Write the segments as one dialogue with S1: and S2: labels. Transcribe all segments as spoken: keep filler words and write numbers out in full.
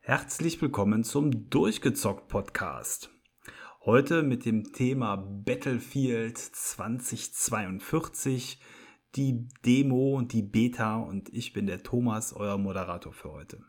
S1: Herzlich willkommen zum Durchgezockt-Podcast. Heute mit dem Thema Battlefield zweitausendzweiundvierzig, die Demo und die Beta, und ich bin der Thomas, euer Moderator für heute.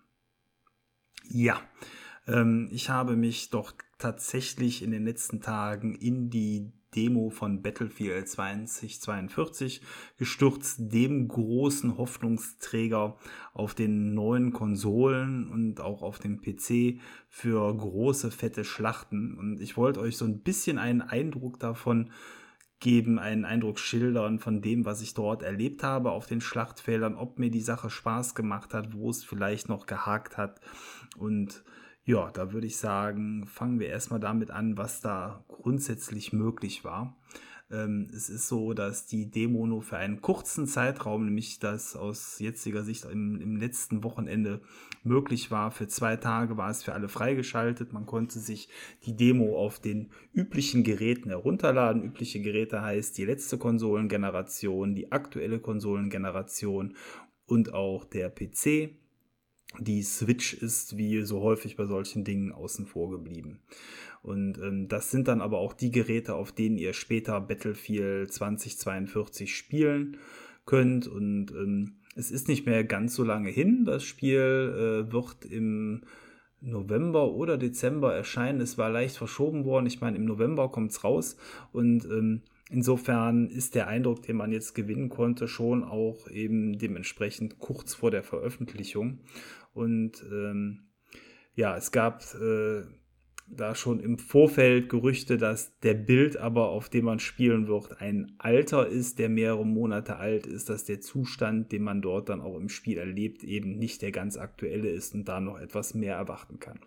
S1: Ja, ähm, ich habe mich doch tatsächlich in den letzten Tagen in die Demo von Battlefield zweitausendzweiundvierzig gestürzt, dem großen Hoffnungsträger auf den neuen Konsolen und auch auf dem P C für große, fette Schlachten. Und ich wollte euch so ein bisschen einen Eindruck davon geben, einen Eindruck schildern von dem, was ich dort erlebt habe auf den Schlachtfeldern, ob mir die Sache Spaß gemacht hat, wo es vielleicht noch gehakt hat. Und ja, da würde ich sagen, fangen wir erstmal damit an, was da grundsätzlich möglich war. Ähm, es ist so, dass die Demo nur für einen kurzen Zeitraum, nämlich das aus jetziger Sicht im, im letzten Wochenende möglich war. Für zwei Tage war es für alle freigeschaltet. Man konnte sich die Demo auf den üblichen Geräten herunterladen. Übliche Geräte heißt die letzte Konsolengeneration, die aktuelle Konsolengeneration und auch der P C. Die Switch ist wie so häufig bei solchen Dingen außen vor geblieben. Und ähm, das sind dann aber auch die Geräte, auf denen ihr später Battlefield zweitausendzweiundvierzig spielen könnt. Und ähm, es ist nicht mehr ganz so lange hin. Das Spiel äh, wird im November oder Dezember erscheinen. Es war leicht verschoben worden. Ich meine, im November kommt es raus. Und ähm, insofern ist der Eindruck, den man jetzt gewinnen konnte, schon auch eben dementsprechend kurz vor der Veröffentlichung. Und ähm, ja, es gab äh, da schon im Vorfeld Gerüchte, dass der Bild aber, auf dem man spielen wird, ein alter ist, der mehrere Monate alt ist, dass der Zustand, den man dort dann auch im Spiel erlebt, eben nicht der ganz aktuelle ist und da noch etwas mehr erwarten kann.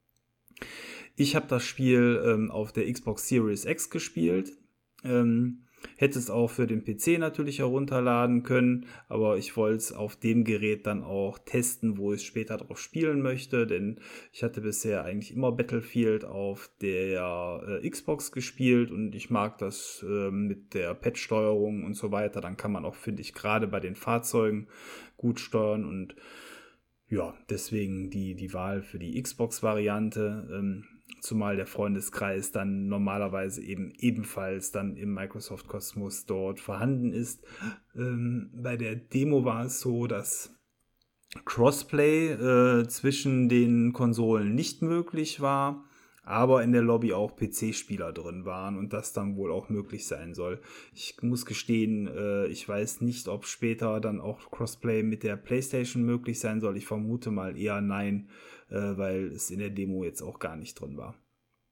S1: Ich habe das Spiel ähm, auf der Xbox Series X gespielt. Ähm, hätte es auch für den P C natürlich herunterladen können, aber ich wollte es auf dem Gerät dann auch testen, wo ich später drauf spielen möchte, denn ich hatte bisher eigentlich immer Battlefield auf der äh, Xbox gespielt und ich mag das äh, mit der Pad-Steuerung und so weiter. Dann kann man auch, finde ich, gerade bei den Fahrzeugen gut steuern und ja, deswegen die, die Wahl für die Xbox-Variante, ähm, zumal der Freundeskreis dann normalerweise eben ebenfalls dann im Microsoft-Kosmos dort vorhanden ist. Ähm, bei der Demo war es so, dass Crossplay äh, zwischen den Konsolen nicht möglich war, aber in der Lobby auch P C-Spieler drin waren und das dann wohl auch möglich sein soll. Ich muss gestehen, äh, ich weiß nicht, ob später dann auch Crossplay mit der PlayStation möglich sein soll. Ich vermute mal eher nein, äh, weil es in der Demo jetzt auch gar nicht drin war.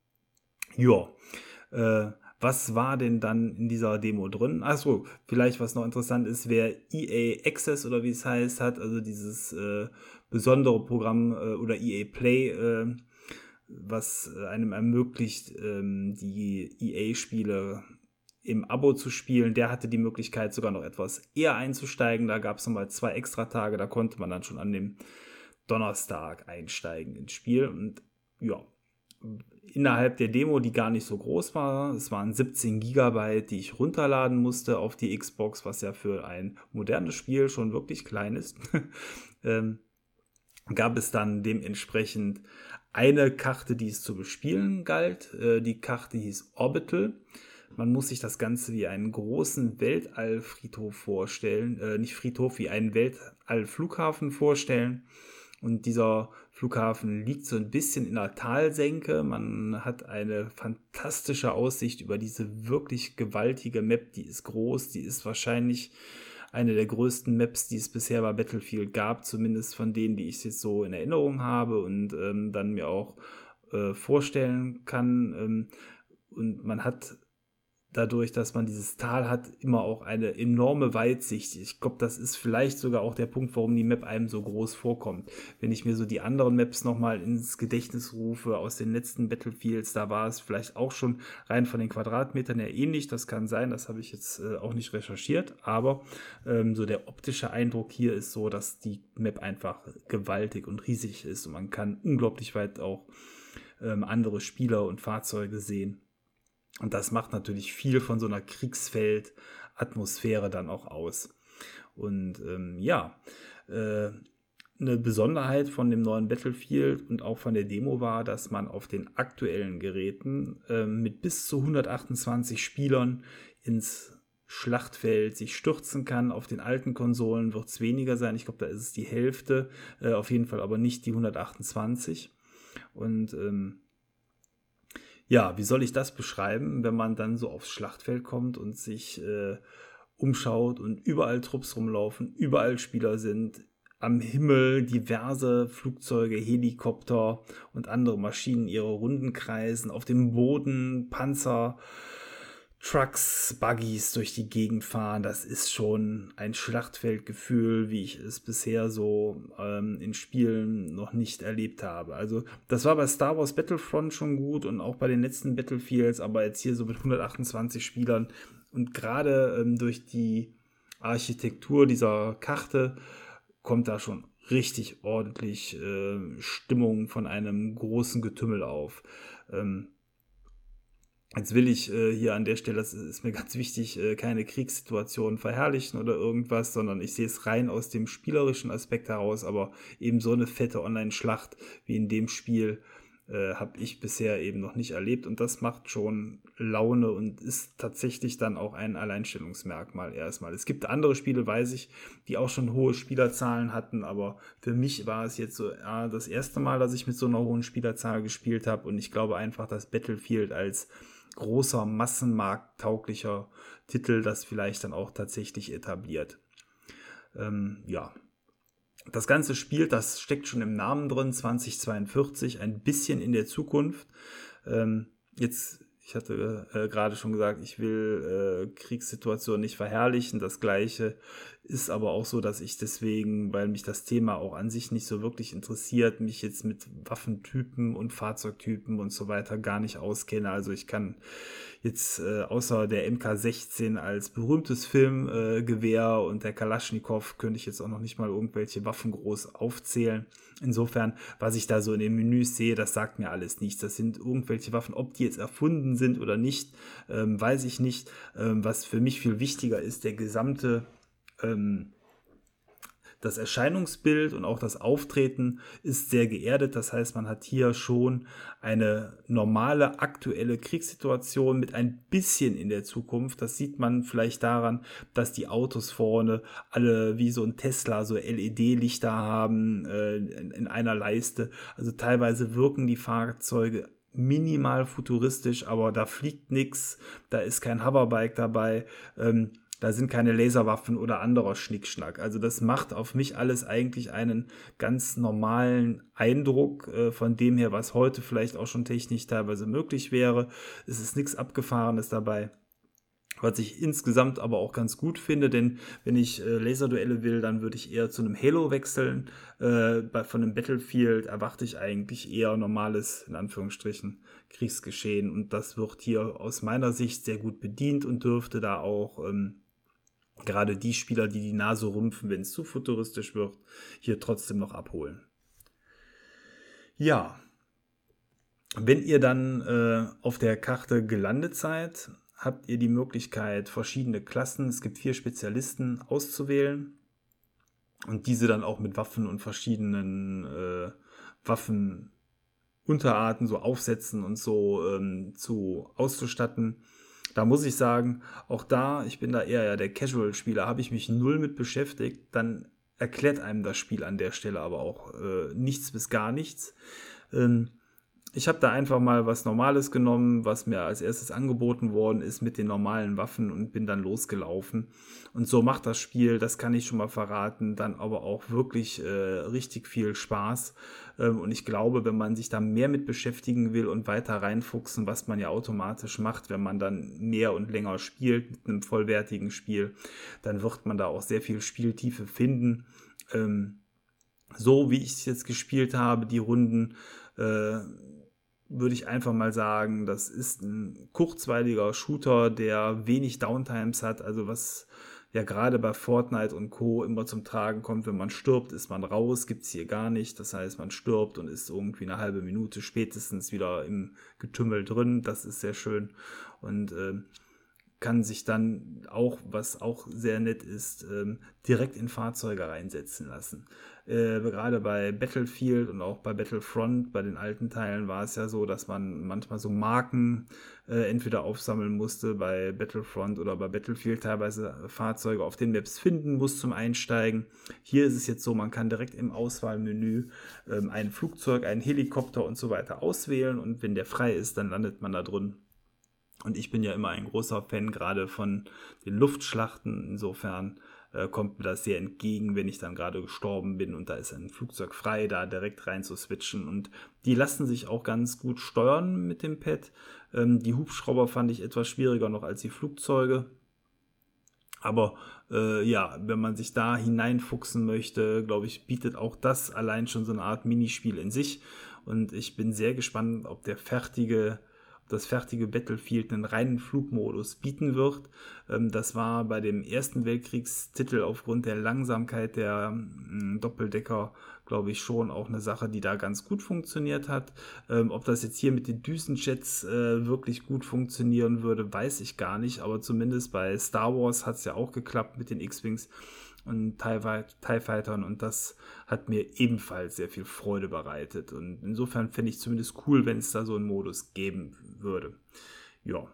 S1: Ja, äh, was war denn dann in dieser Demo drin? Achso, vielleicht was noch interessant ist, wer E A Access oder wie es heißt hat, also dieses äh, besondere Programm äh, oder E A Play, äh, was einem ermöglicht, ähm, die E A-Spiele im Abo zu spielen, der hatte die Möglichkeit sogar noch etwas eher einzusteigen. Da gab es nochmal zwei extra Tage, da konnte man dann schon an dem Donnerstag einsteigen ins Spiel. Und ja, innerhalb der Demo, die gar nicht so groß war, es waren siebzehn Gigabyte, die ich runterladen musste auf die Xbox, was ja für ein modernes Spiel schon wirklich klein ist, ähm, gab es dann dementsprechend eine Karte, die es zu bespielen galt. Äh, die Karte hieß Orbital. Man muss sich das Ganze wie einen großen Weltallfriedhof vorstellen, äh, nicht Friedhof, wie einen Weltallflughafen vorstellen. Und dieser Flughafen liegt so ein bisschen in einer Talsenke. Man hat eine fantastische Aussicht über diese wirklich gewaltige Map. Die ist groß, die ist wahrscheinlich eine der größten Maps, die es bisher bei Battlefield gab, zumindest von denen, die ich jetzt so in Erinnerung habe und ähm, dann mir auch äh, vorstellen kann. Ähm, und man hat dadurch, dass man dieses Tal hat, immer auch eine enorme Weitsicht. Ich glaube, das ist vielleicht sogar auch der Punkt, warum die Map einem so groß vorkommt. Wenn ich mir so die anderen Maps nochmal ins Gedächtnis rufe aus den letzten Battlefields, da war es vielleicht auch schon rein von den Quadratmetern her ähnlich. Das kann sein, das habe ich jetzt äh, auch nicht recherchiert, aber ähm, so der optische Eindruck hier ist so, dass die Map einfach gewaltig und riesig ist und man kann unglaublich weit auch ähm, andere Spieler und Fahrzeuge sehen. Und das macht natürlich viel von so einer Kriegsfeld-Atmosphäre dann auch aus. Und ähm, ja, äh, eine Besonderheit von dem neuen Battlefield und auch von der Demo war, dass man auf den aktuellen Geräten äh, mit bis zu hundertachtundzwanzig Spielern ins Schlachtfeld sich stürzen kann. Auf den alten Konsolen wird es weniger sein. Ich glaube, da ist es die Hälfte. Äh, auf jeden Fall aber nicht die hundertachtundzwanzig. Und ähm, ja, wie soll ich das beschreiben, wenn man dann so aufs Schlachtfeld kommt und sich äh, umschaut und überall Trupps rumlaufen, überall Spieler sind, am Himmel diverse Flugzeuge, Helikopter und andere Maschinen ihre Runden kreisen, auf dem Boden Panzer, Trucks, Buggies durch die Gegend fahren. Das ist schon ein Schlachtfeldgefühl, wie ich es bisher so ähm, in Spielen noch nicht erlebt habe. Also das war bei Star Wars Battlefront schon gut und auch bei den letzten Battlefields, aber jetzt hier so mit hundertachtundzwanzig Spielern und gerade ähm, durch die Architektur dieser Karte kommt da schon richtig ordentlich äh, Stimmung von einem großen Getümmel auf. Ähm, Jetzt will ich äh, hier an der Stelle, das ist mir ganz wichtig, äh, keine Kriegssituation verherrlichen oder irgendwas, sondern ich sehe es rein aus dem spielerischen Aspekt heraus, aber eben so eine fette Online-Schlacht wie in dem Spiel äh, habe ich bisher eben noch nicht erlebt und das macht schon Laune und ist tatsächlich dann auch ein Alleinstellungsmerkmal erstmal. Es gibt andere Spiele, weiß ich, die auch schon hohe Spielerzahlen hatten, aber für mich war es jetzt so ja, das erste Mal, dass ich mit so einer hohen Spielerzahl gespielt habe und ich glaube einfach, dass Battlefield als großer, massenmarkttauglicher Titel das vielleicht dann auch tatsächlich etabliert. Ähm, ja, das Ganze spielt, das steckt schon im Namen drin, zwanzig zweiundvierzig, ein bisschen in der Zukunft. Ähm, jetzt, ich hatte äh, gerade schon gesagt, ich will äh, Kriegssituationen nicht verherrlichen. Das Gleiche ist aber auch so, dass ich deswegen, weil mich das Thema auch an sich nicht so wirklich interessiert, mich jetzt mit Waffentypen und Fahrzeugtypen und so weiter gar nicht auskenne. Also ich kann jetzt äh, außer der M K sechzehn als berühmtes Filmgewehr äh, und der Kalaschnikow könnte ich jetzt auch noch nicht mal irgendwelche Waffen groß aufzählen. Insofern, was ich da so in den Menüs sehe, das sagt mir alles nichts. Das sind irgendwelche Waffen, ob die jetzt erfunden sind oder nicht, ähm, weiß ich nicht. Ähm, was für mich viel wichtiger ist, der gesamte ähm, das Erscheinungsbild und auch das Auftreten ist sehr geerdet. Das heißt, man hat hier schon eine normale, aktuelle Kriegssituation mit ein bisschen in der Zukunft. Das sieht man vielleicht daran, dass die Autos vorne alle wie so ein Tesla so L E D-Lichter haben äh, in, in einer Leiste. Also teilweise wirken die Fahrzeuge minimal futuristisch, aber da fliegt nichts, da ist kein Hoverbike dabei. Ähm, Da sind keine Laserwaffen oder anderer Schnickschnack. Also das macht auf mich alles eigentlich einen ganz normalen Eindruck äh, von dem her, was heute vielleicht auch schon technisch teilweise möglich wäre. Es ist nichts Abgefahrenes dabei. Was ich insgesamt aber auch ganz gut finde, denn wenn ich äh, Laserduelle will, dann würde ich eher zu einem Halo wechseln. Äh, bei, von einem Battlefield erwarte ich eigentlich eher normales, in Anführungsstrichen, Kriegsgeschehen. Und das wird hier aus meiner Sicht sehr gut bedient und dürfte da auch ähm, gerade die Spieler, die die Nase rümpfen, wenn es zu futuristisch wird, hier trotzdem noch abholen. Ja, wenn ihr dann äh, auf der Karte gelandet seid, habt ihr die Möglichkeit, verschiedene Klassen, es gibt vier Spezialisten, auszuwählen und diese dann auch mit Waffen und verschiedenen äh, Waffenunterarten, so Aufsätzen und so ähm, zu auszustatten. Da muss ich sagen, auch da, ich bin da eher ja der Casual-Spieler, habe ich mich null mit beschäftigt, dann erklärt einem das Spiel an der Stelle aber auch äh, nichts bis gar nichts. Ähm, ich habe da einfach mal was Normales genommen, was mir als erstes angeboten worden ist mit den normalen Waffen und bin dann losgelaufen. Und so macht das Spiel, das kann ich schon mal verraten, dann aber auch wirklich äh, richtig viel Spaß. Ähm, und ich glaube, wenn man sich da mehr mit beschäftigen will und weiter reinfuchsen, was man ja automatisch macht, wenn man dann mehr und länger spielt mit einem vollwertigen Spiel, dann wird man da auch sehr viel Spieltiefe finden. Ähm, so wie ich es jetzt gespielt habe, die Runden, äh, würde ich einfach mal sagen, das ist ein kurzweiliger Shooter, der wenig Downtimes hat, also was ja gerade bei Fortnite und Co. immer zum Tragen kommt, wenn man stirbt, ist man raus, gibt's hier gar nicht, das heißt, man stirbt und ist irgendwie eine halbe Minute spätestens wieder im Getümmel drin, das ist sehr schön und äh, kann sich dann auch, was auch sehr nett ist, ähm, direkt in Fahrzeuge reinsetzen lassen. Äh, gerade bei Battlefield und auch bei Battlefront, bei den alten Teilen war es ja so, dass man manchmal so Marken äh, entweder aufsammeln musste, bei Battlefront oder bei Battlefield teilweise Fahrzeuge auf den Maps finden muss zum Einsteigen. Hier ist es jetzt so, man kann direkt im Auswahlmenü ähm, ein Flugzeug, einen Helikopter und so weiter auswählen und wenn der frei ist, dann landet man da drin. Und ich bin ja immer ein großer Fan gerade von den Luftschlachten. Insofern äh, kommt mir das sehr entgegen, wenn ich dann gerade gestorben bin und da ist ein Flugzeug frei, da direkt rein zu switchen. Und die lassen sich auch ganz gut steuern mit dem Pad. Ähm, die Hubschrauber fand ich etwas schwieriger noch als die Flugzeuge. Aber äh, ja, wenn man sich da hineinfuchsen möchte, glaube ich, bietet auch das allein schon so eine Art Minispiel in sich. Und ich bin sehr gespannt, ob der fertige das fertige Battlefield einen reinen Flugmodus bieten wird. Das war bei dem Ersten Weltkriegstitel aufgrund der Langsamkeit der Doppeldecker, glaube ich, schon auch eine Sache, die da ganz gut funktioniert hat. Ob das jetzt hier mit den Düsenjets wirklich gut funktionieren würde, weiß ich gar nicht. Aber zumindest bei Star Wars hat es ja auch geklappt mit den X-Wings und TIE Fightern und das hat mir ebenfalls sehr viel Freude bereitet und insofern fände ich zumindest cool, wenn es da so einen Modus geben würde. Ja,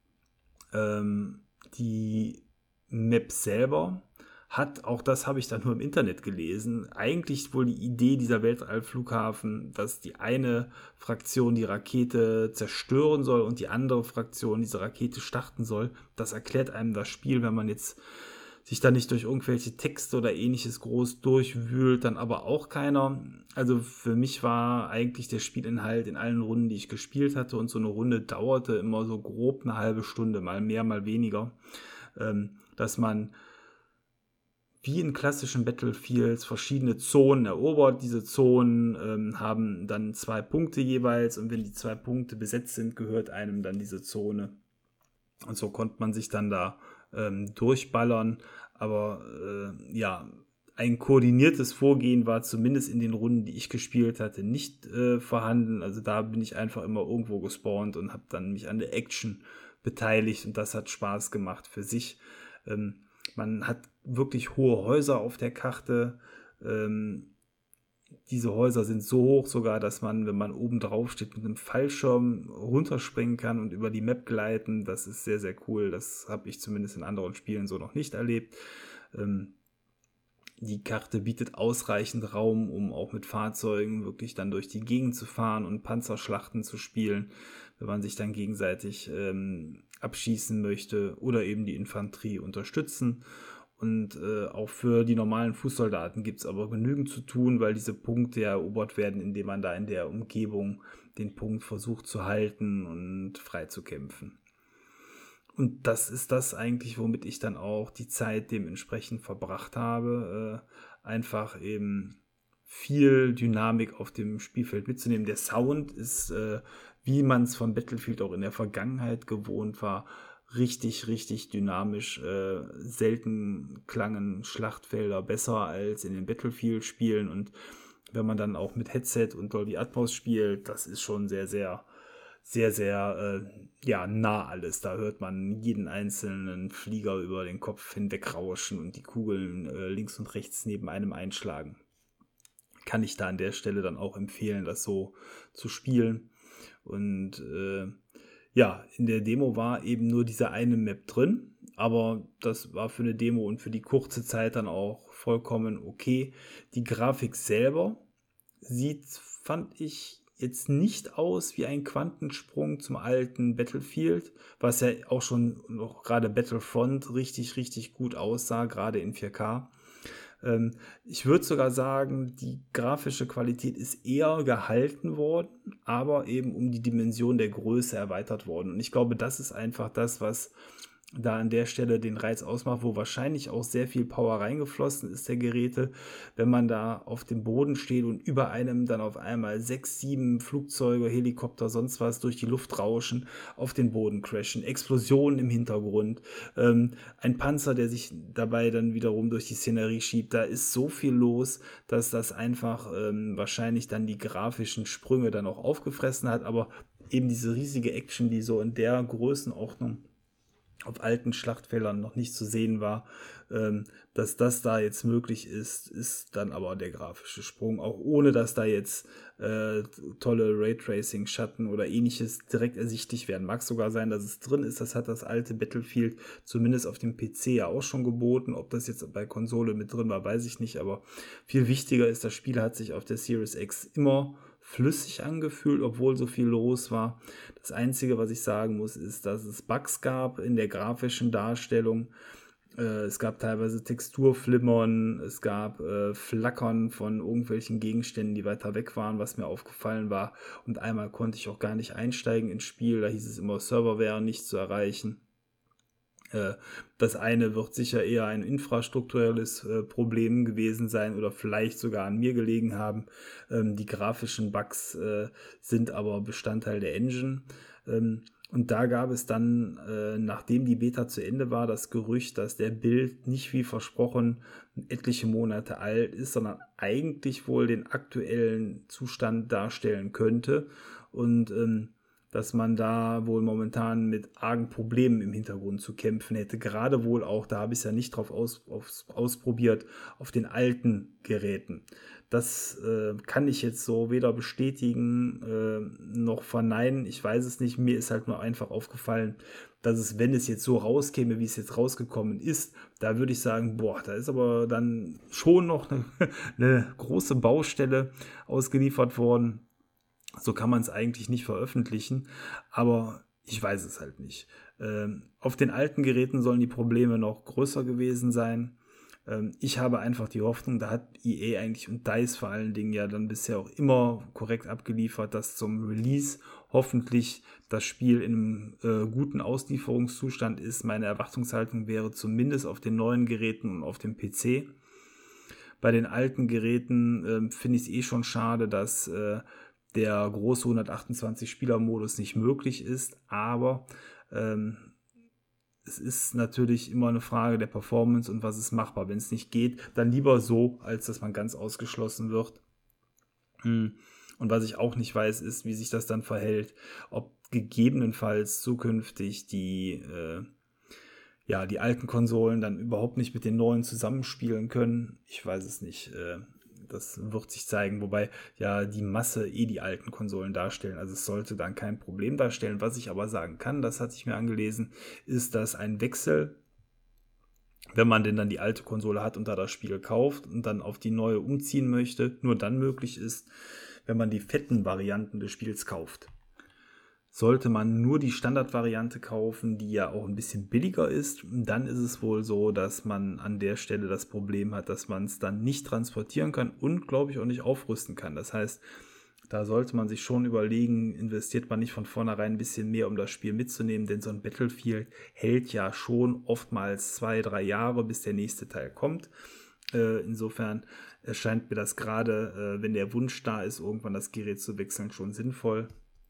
S1: ähm, die Map selber hat, auch das habe ich dann nur im Internet gelesen, eigentlich wohl die Idee dieser Weltallflughafen, dass die eine Fraktion die Rakete zerstören soll und die andere Fraktion diese Rakete starten soll. Das erklärt einem das Spiel, wenn man jetzt sich da nicht durch irgendwelche Texte oder ähnliches groß durchwühlt, dann aber auch keiner. Also für mich war eigentlich der Spielinhalt in allen Runden, die ich gespielt hatte, und so eine Runde dauerte immer so grob eine halbe Stunde, mal mehr, mal weniger, ähm, dass man wie in klassischen Battlefields verschiedene Zonen erobert. Diese Zonen ähm, haben dann zwei Punkte jeweils und wenn die zwei Punkte besetzt sind, gehört einem dann diese Zone. Und so konnte man sich dann da ähm, durchballern. Aber äh, ja, ein koordiniertes Vorgehen war zumindest in den Runden, die ich gespielt hatte, nicht äh, vorhanden. Also da bin ich einfach immer irgendwo gespawnt und habe dann mich an der Action beteiligt und das hat Spaß gemacht für sich. Ähm, man hat wirklich hohe Häuser auf der Karte. Ähm, Diese Häuser sind so hoch sogar, dass man, wenn man oben drauf steht, mit einem Fallschirm runterspringen kann und über die Map gleiten. Das ist sehr, sehr cool. Das habe ich zumindest in anderen Spielen so noch nicht erlebt. Ähm, die Karte bietet ausreichend Raum, um auch mit Fahrzeugen wirklich dann durch die Gegend zu fahren und Panzerschlachten zu spielen, wenn man sich dann gegenseitig ähm, abschießen möchte oder eben die Infanterie unterstützen. Und äh, auch für die normalen Fußsoldaten gibt es aber genügend zu tun, weil diese Punkte ja erobert werden, indem man da in der Umgebung den Punkt versucht zu halten und frei zu kämpfen. Und das ist das eigentlich, womit ich dann auch die Zeit dementsprechend verbracht habe. Äh, einfach eben viel Dynamik auf dem Spielfeld mitzunehmen. Der Sound ist, äh, wie man es von Battlefield auch in der Vergangenheit gewohnt war, richtig, richtig dynamisch. Äh, selten klangen Schlachtfelder besser als in den Battlefield-Spielen und wenn man dann auch mit Headset und Dolby Atmos spielt, das ist schon sehr, sehr, sehr, sehr äh, ja, nah alles. Da hört man jeden einzelnen Flieger über den Kopf hinweg rauschen und die Kugeln äh, links und rechts neben einem einschlagen. Kann ich da an der Stelle dann auch empfehlen, das so zu spielen. Und äh, ja, in der Demo war eben nur diese eine Map drin, aber das war für eine Demo und für die kurze Zeit dann auch vollkommen okay. Die Grafik selber sieht, fand ich, jetzt nicht aus wie ein Quantensprung zum alten Battlefield, was ja auch schon noch gerade Battlefront richtig, richtig gut aussah, gerade in vier K. Ähm, ich würde sogar sagen, die grafische Qualität ist eher gehalten worden, aber eben um die Dimension der Größe erweitert worden. Und ich glaube, das ist einfach das, was da an der Stelle den Reiz ausmacht, wo wahrscheinlich auch sehr viel Power reingeflossen ist der Geräte, wenn man da auf dem Boden steht und über einem dann auf einmal sechs, sieben Flugzeuge, Helikopter, sonst was durch die Luft rauschen, auf den Boden crashen, Explosionen im Hintergrund, ähm, ein Panzer, der sich dabei dann wiederum durch die Szenerie schiebt, da ist so viel los, dass das einfach ähm, wahrscheinlich dann die grafischen Sprünge dann auch aufgefressen hat, aber eben diese riesige Action, die so in der Größenordnung auf alten Schlachtfeldern noch nicht zu sehen war. Ähm, dass das da jetzt möglich ist, ist dann aber der grafische Sprung, auch ohne dass da jetzt äh, tolle Raytracing-Schatten oder ähnliches direkt ersichtlich werden. Mag sogar sein, dass es drin ist, das hat das alte Battlefield zumindest auf dem P C ja auch schon geboten. Ob das jetzt bei Konsole mit drin war, weiß ich nicht, aber viel wichtiger ist, das Spiel hat sich auf der Series X immer flüssig angefühlt, obwohl so viel los war. Das Einzige, was ich sagen muss, ist, dass es Bugs gab in der grafischen Darstellung. Äh, es gab teilweise Texturflimmern, es gab äh, Flackern von irgendwelchen Gegenständen, die weiter weg waren, was mir aufgefallen war. Und einmal konnte ich auch gar nicht einsteigen ins Spiel, da hieß es immer, Server wären nicht zu erreichen. Das eine wird sicher eher ein infrastrukturelles äh, Problem gewesen sein oder vielleicht sogar an mir gelegen haben. Ähm, die grafischen Bugs äh, sind aber Bestandteil der Engine. Ähm, und da gab es dann, äh, nachdem die Beta zu Ende war, das Gerücht, dass der Build nicht wie versprochen etliche Monate alt ist, sondern eigentlich wohl den aktuellen Zustand darstellen könnte. Und ähm, dass man da wohl momentan mit argen Problemen im Hintergrund zu kämpfen hätte. Gerade wohl auch, da habe ich es ja nicht drauf aus, aus, ausprobiert, auf den alten Geräten. Das äh, kann ich jetzt so weder bestätigen äh, noch verneinen. Ich weiß es nicht. Mir ist halt nur einfach aufgefallen, dass es, wenn es jetzt so rauskäme, wie es jetzt rausgekommen ist, da würde ich sagen, boah, da ist aber dann schon noch eine, eine große Baustelle ausgeliefert worden. So kann man es eigentlich nicht veröffentlichen, aber ich weiß es halt nicht. Ähm, auf den alten Geräten sollen die Probleme noch größer gewesen sein. Ähm, ich habe einfach die Hoffnung, da hat E A eigentlich und DICE vor allen Dingen ja dann bisher auch immer korrekt abgeliefert, dass zum Release hoffentlich das Spiel in einem äh, guten Auslieferungszustand ist. Meine Erwartungshaltung wäre zumindest auf den neuen Geräten und auf dem P C. Bei den alten Geräten äh, finde ich es eh schon schade, dass äh, der große hundertachtundzwanzig-Spieler-Modus nicht möglich ist, aber ähm, es ist natürlich immer eine Frage der Performance und was ist machbar. Wenn es nicht geht, dann lieber so, als dass man ganz ausgeschlossen wird. Und was ich auch nicht weiß, ist, wie sich das dann verhält, ob gegebenenfalls zukünftig die äh, ja, die alten Konsolen dann überhaupt nicht mit den neuen zusammenspielen können. Ich weiß es nicht. Äh, Das wird sich zeigen, wobei ja die Masse eh die alten Konsolen darstellen. Also es sollte dann kein Problem darstellen. Was ich aber sagen kann, das hatte ich mir angelesen, ist, dass ein Wechsel, wenn man denn dann die alte Konsole hat und da das Spiel kauft und dann auf die neue umziehen möchte, nur dann möglich ist, wenn man die fetten Varianten des Spiels kauft. Sollte man nur die Standardvariante kaufen, die ja auch ein bisschen billiger ist, dann ist es wohl so, dass man an der Stelle das Problem hat, dass man es dann nicht transportieren kann und, glaube ich, auch nicht aufrüsten kann. Das heißt, da sollte man sich schon überlegen, investiert man nicht von vornherein ein bisschen mehr, um das Spiel mitzunehmen, denn so ein Battlefield hält ja schon oftmals zwei, drei Jahre, bis der nächste Teil kommt. Äh, insofern erscheint mir das gerade, äh, wenn der Wunsch da ist, irgendwann das Gerät zu wechseln, schon sinnvoll.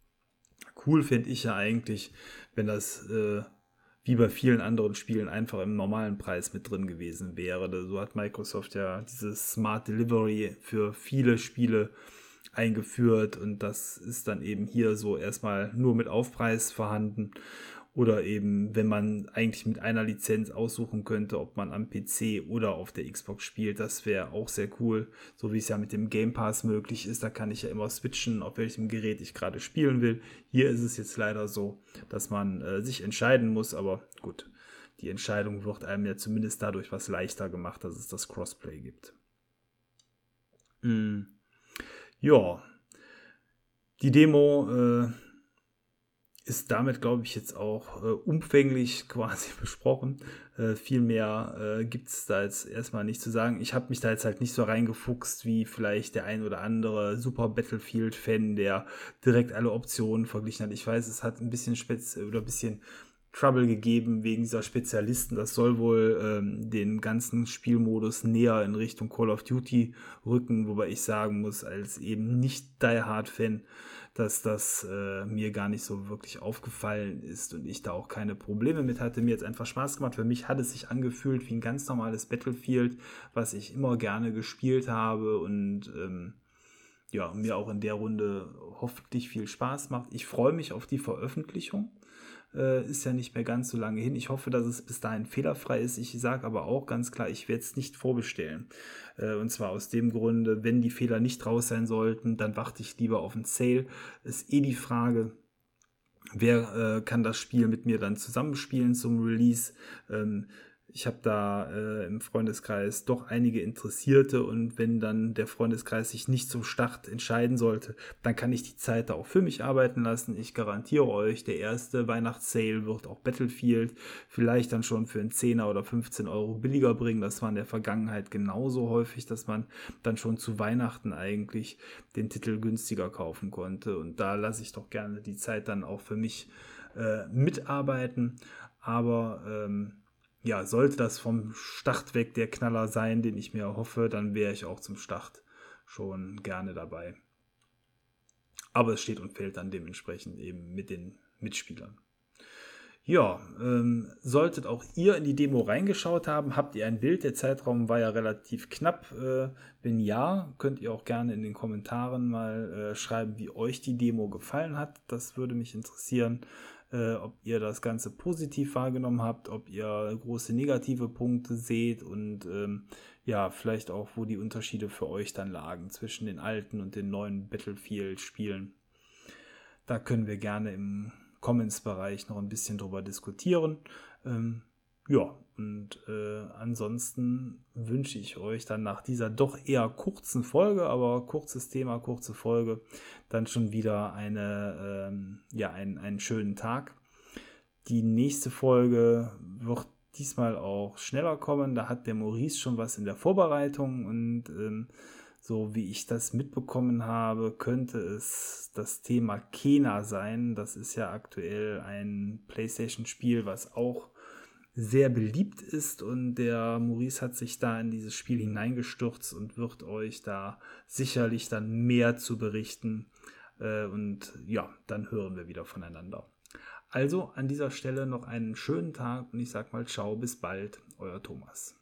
S1: Cool fände ich ja eigentlich, wenn das äh, wie bei vielen anderen Spielen einfach im normalen Preis mit drin gewesen wäre. So hat Microsoft ja dieses Smart Delivery für viele Spiele eingeführt und das ist dann eben hier so erstmal nur mit Aufpreis vorhanden. Oder eben, wenn man eigentlich mit einer Lizenz aussuchen könnte, ob man am P C oder auf der Xbox spielt, das wäre auch sehr cool. So wie es ja mit dem Game Pass möglich ist, da kann ich ja immer switchen, auf welchem Gerät ich gerade spielen will. Hier ist es jetzt leider so, dass man äh, sich entscheiden muss, aber gut, die Entscheidung wird einem ja zumindest dadurch was leichter gemacht, dass es das Crossplay gibt. Mm. Ja, die Demo äh, ist damit, glaube ich, jetzt auch äh, umfänglich quasi besprochen. Äh, viel mehr äh, gibt es da jetzt erstmal nicht zu sagen. Ich habe mich da jetzt halt nicht so reingefuchst wie vielleicht der ein oder andere Super Battlefield-Fan, der direkt alle Optionen verglichen hat. Ich weiß, es hat ein bisschen Spez- oder ein bisschen Trouble gegeben wegen dieser Spezialisten. Das soll wohl ähm, den ganzen Spielmodus näher in Richtung Call of Duty rücken, wobei ich sagen muss, als eben nicht Die Hard-Fan, dass das äh, mir gar nicht so wirklich aufgefallen ist und ich da auch keine Probleme mit hatte. Mir hat es einfach Spaß gemacht. Für mich hat es sich angefühlt wie ein ganz normales Battlefield, was ich immer gerne gespielt habe und ähm, ja, mir auch in der Runde hoffentlich viel Spaß macht. Ich freue mich auf die Veröffentlichung. äh, ist ja nicht mehr ganz so lange hin. Ich hoffe, dass es bis dahin fehlerfrei ist. Ich sage aber auch ganz klar, ich werde es nicht vorbestellen. Äh, und zwar aus dem Grunde, wenn die Fehler nicht raus sein sollten, dann warte ich lieber auf einen Sale. Ist eh die Frage, wer äh, kann das Spiel mit mir dann zusammenspielen zum Release. Ähm, Ich habe da äh, im Freundeskreis doch einige Interessierte, und wenn dann der Freundeskreis sich nicht zum Start entscheiden sollte, dann kann ich die Zeit da auch für mich arbeiten lassen. Ich garantiere euch, der erste Weihnachtssale wird auch Battlefield vielleicht dann schon für einen Zehner oder fünfzehn Euro billiger bringen. Das war in der Vergangenheit genauso häufig, dass man dann schon zu Weihnachten eigentlich den Titel günstiger kaufen konnte, und da lasse ich doch gerne die Zeit dann auch für mich äh, mitarbeiten. Aber ähm, ja, sollte das vom Start weg der Knaller sein, den ich mir erhoffe, dann wäre ich auch zum Start schon gerne dabei. Aber es steht und fällt dann dementsprechend eben mit den Mitspielern. Ja, ähm, solltet auch ihr in die Demo reingeschaut haben, habt ihr ein Bild? Der Zeitraum war ja relativ knapp. Äh, wenn ja, könnt ihr auch gerne in den Kommentaren mal äh, schreiben, wie euch die Demo gefallen hat. Das würde mich interessieren. Äh, ob ihr das Ganze positiv wahrgenommen habt, ob ihr große negative Punkte seht und ähm, ja, vielleicht auch, wo die Unterschiede für euch dann lagen zwischen den alten und den neuen Battlefield-Spielen. Da können wir gerne im Comments-Bereich noch ein bisschen drüber diskutieren. Ähm, ja, und äh, ansonsten wünsche ich euch dann nach dieser doch eher kurzen Folge, aber kurzes Thema, kurze Folge, dann schon wieder eine, ähm, ja, einen, einen schönen Tag. Die nächste Folge wird diesmal auch schneller kommen. Da hat der Maurice schon was in der Vorbereitung, und ähm, so wie ich das mitbekommen habe, könnte es das Thema Kena sein. Das ist ja aktuell ein PlayStation-Spiel, was auch sehr beliebt ist, und der Maurice hat sich da in dieses Spiel hineingestürzt und wird euch da sicherlich dann mehr zu berichten, äh, und ja, dann hören wir wieder voneinander. Also an dieser Stelle noch einen schönen Tag, und ich sag mal ciao, bis bald, euer Thomas.